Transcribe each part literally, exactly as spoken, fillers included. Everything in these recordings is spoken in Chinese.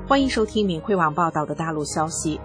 欢迎收听敏慧网报道的大陆消息。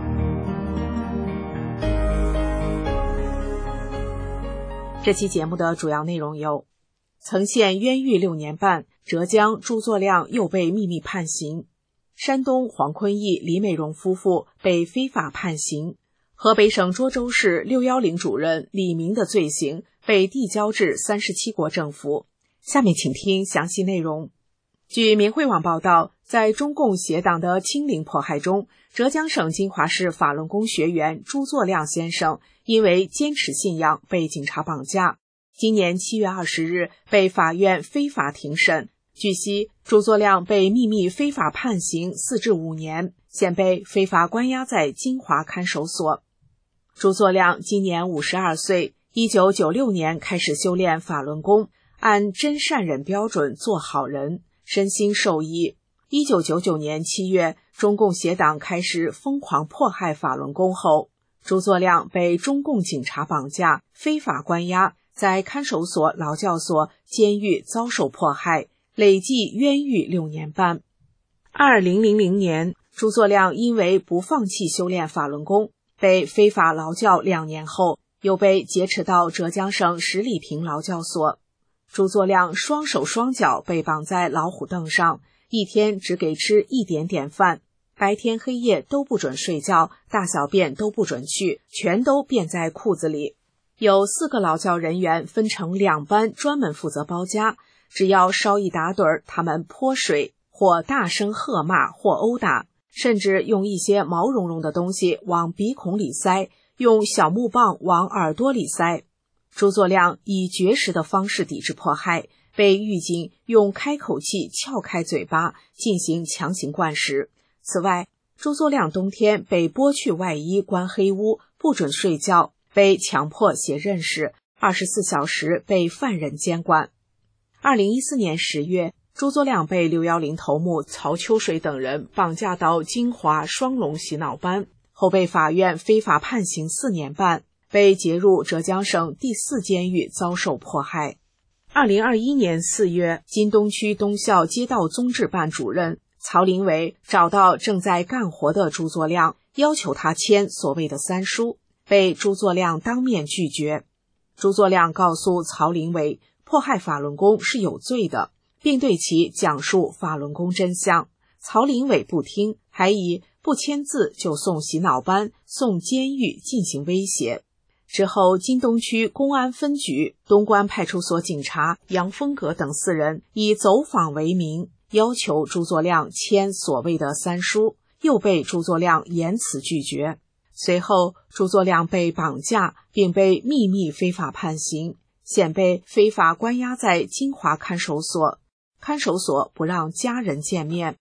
这期节目的主要内容有：曾陷冤狱六年半，浙江朱作亮又被秘密判刑；山东黄坤义、李美荣夫妇被非法判刑；河北省涿州市六一零主任李明的罪行被递交至三十七国政府。下面请听详细内容。据民慧网报道，在中共邪党的清零迫害中，浙江省金华市法轮功学员朱作亮先生因为坚持信仰被警察绑架，今年七月二十日被法院非法庭审。据悉，朱作亮被秘密非法判刑四至五年，现被非法关押在金华看守所。朱作亮今年五十二岁，一九九六年开始修炼法轮功，按真善忍标准做好人，身心受益。一九九九年七月，中共邪党开始疯狂迫害法轮功后，朱作亮被中共警察绑架，非法关押，在看守所、劳教所、监狱遭受迫害，累计冤狱六年半。二零零零年，朱作亮因为不放弃修炼法轮功，被非法劳教两年后，又被劫持到浙江省十里坪劳教所。朱作亮双手双脚被绑在老虎凳上，一天只给吃一点点饭，白天黑夜都不准睡觉，大小便都不准去，全都便在裤子里。有四个劳教人员分成两班，专门负责包夹，只要稍一打盹，他们泼水或大声喝骂或殴打，甚至用一些毛茸茸的东西往鼻孔里塞，用小木棒往耳朵里塞。朱作亮以绝食的方式抵制迫害，被狱警用开口器撬开嘴巴进行强行灌食。此外，朱作亮冬天被剥去外衣关黑屋，不准睡觉，被强迫写认识，二十四小时被犯人监管。二零一四年十月，朱作亮被六一零头目曹秋水等人绑架到金华双龙洗脑班，后被法院非法判刑四年半，被劫入浙江省第四监狱遭受迫害。二零二一年四月，金东区东校街道综治办主任曹林伟找到正在干活的朱作亮，要求他签所谓的三书，被朱作亮当面拒绝。朱作亮告诉曹林伟，迫害法轮功是有罪的，并对其讲述法轮功真相。曹林伟不听，还以不签字就送洗脑班、送监狱进行威胁。之后，金东区公安分局东关派出所警察杨峰阁等四人以走访为名，要求朱作亮签所谓的三书，又被朱作亮严词拒绝。随后，朱作亮被绑架，并被秘密非法判刑，现被非法关押在金华看守所，看守所不让家人见面。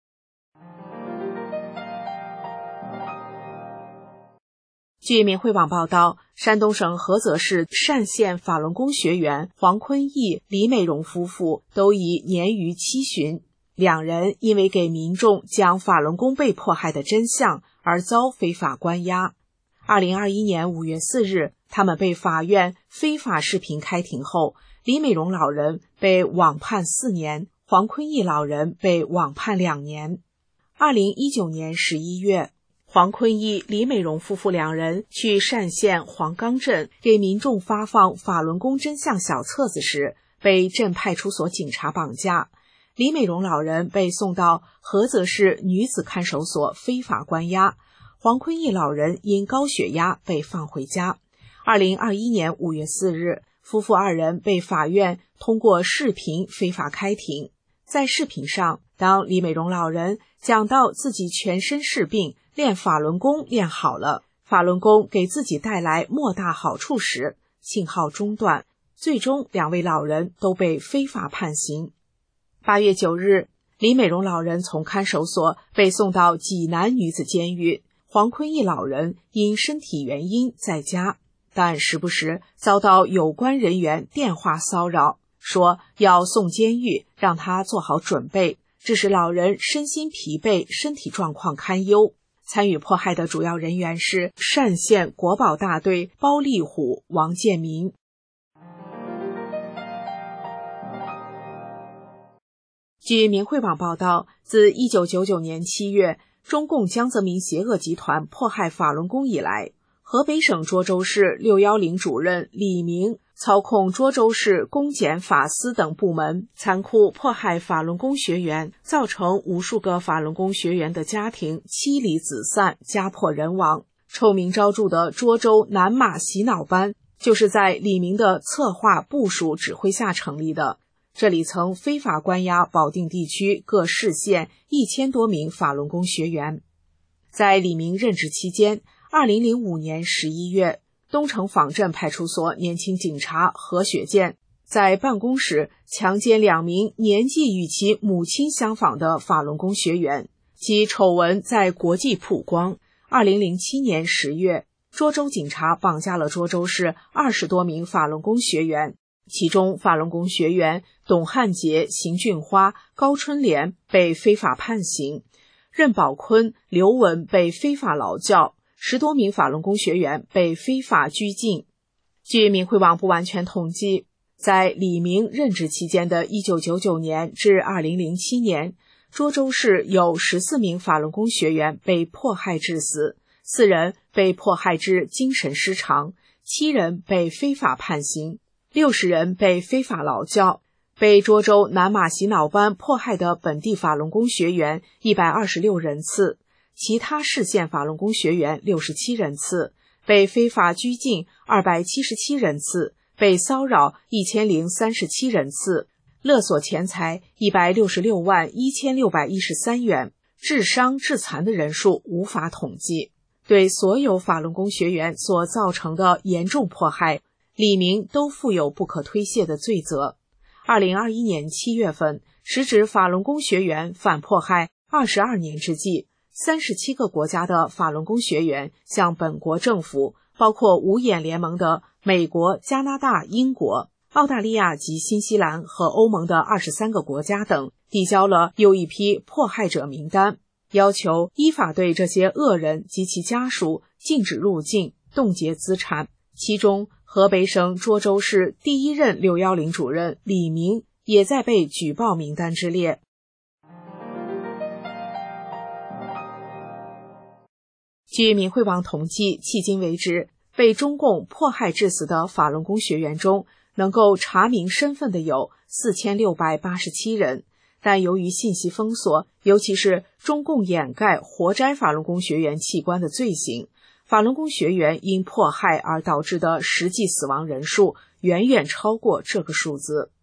据民慧网报道，山东省菏泽市单县法轮功学员黄坤义、李美荣夫妇都已年逾七旬，两人因为给民众讲法轮功被迫害的真相而遭非法关押。二零二一年五月四日，他们被法院非法视频开庭后，李美荣老人被网判四年，黄坤义老人被网判两年。二零一九年十一月，黄坤义、李美荣夫妇两人去单县黄冈镇给民众发放法轮功真相小册子时，被镇派出所警察绑架。李美荣老人被送到菏泽市女子看守所非法关押，黄坤义老人因高血压被放回家。二零二一年五月四日，夫妇二人被法院通过视频非法开庭。在视频上，当李美荣老人讲到自己全身是病，练法轮功练好了，法轮功给自己带来莫大好处时，信号中断，最终两位老人都被非法判刑。八月九日，李美荣老人从看守所被送到济南女子监狱，黄坤义老人因身体原因在家，但时不时遭到有关人员电话骚扰，说要送监狱，让他做好准备，致使老人身心疲惫，身体状况堪忧。参与迫害的主要人员是单县国保大队包立虎、王建民。 据明慧网报道，自一九九九年七月中共江泽民邪恶集团迫害法轮功以来，河北省涿州市六一零主任李明操控涿州市公检法司等部门，残酷迫害法轮功学员，造成无数个法轮功学员的家庭妻离子散，家破人亡。臭名昭著的涿州南马洗脑班就是在李明的策划、部署、指挥下成立的。这里曾非法关押保定地区各市县一千多名法轮功学员。在李明任职期间，二零零五年十一月，东城坊镇派出所年轻警察何雪健在办公室强奸两名年纪与其母亲相仿的法轮功学员，其丑闻在国际曝光。二零零七年十月，涿州警察绑架了涿州市二十多名法轮功学员，其中法轮功学员董汉杰、邢俊花、高春莲被非法判刑，任宝坤、刘文被非法劳教，十多名法轮功学员被非法拘禁。据明慧网不完全统计，在李明任职期间的一九九九年至二零零七年，涿州市有十四名法轮功学员被迫害致死，四人被迫害致精神失常，七人被非法判刑，六十人被非法劳教。被涿州南马洗脑班迫害的本地法轮功学员一百二十六人次，其他市县法轮功学员六十七人次，被非法拘禁二百七十七人次，被骚扰一千零三十七人次，勒索钱财一百六十六万一千六百一十三元，致伤致残的人数无法统计。对所有法轮功学员所造成的严重迫害，李明都负有不可推卸的罪责。二零二一年七月份，时值法轮功学员反迫害二十二年之际，三十七个国家的法轮功学员向本国政府，包括五眼联盟的美国、加拿大、英国、澳大利亚及新西兰和欧盟的二十三个国家等，递交了又一批迫害者名单，要求依法对这些恶人及其家属禁止入境、冻结资产。其中，河北省涿州市第一任六一零主任李明也在被举报名单之列。据明慧网统计，迄今为止，被中共迫害致死的法轮功学员中，能够查明身份的有四千六百八十七人，但由于信息封锁，尤其是中共掩盖活摘法轮功学员器官的罪行，法轮功学员因迫害而导致的实际死亡人数远远超过这个数字。